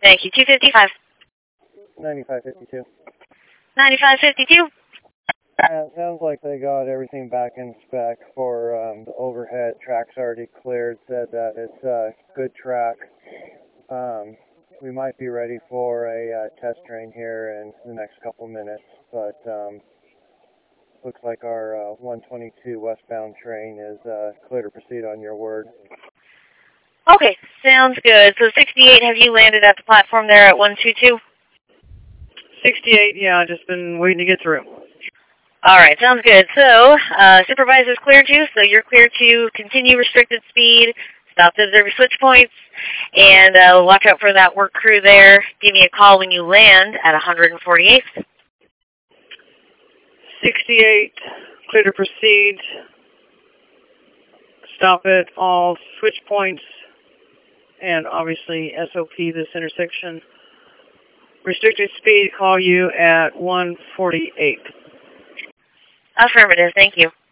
Thank you. 255. 9552. 9552. It sounds like they got everything back in spec for the overhead. Track's already cleared, said that it's a good track. We might be ready for a test train here in the next couple minutes, but looks like our 122 westbound train is clear to proceed on your word. Okay, sounds good. So 68, have you landed at the platform there at 122? 68, yeah, just been waiting to get through. All right, sounds good. So, supervisor's cleared you, so you're clear to continue restricted speed, stop to observe your switch points, and watch out for that work crew there. Give me a call when you land at 148th. 68, clear to proceed. Stop at all switch points, and obviously SOP this intersection. Restricted speed, call you at 148. Affirmative, thank you.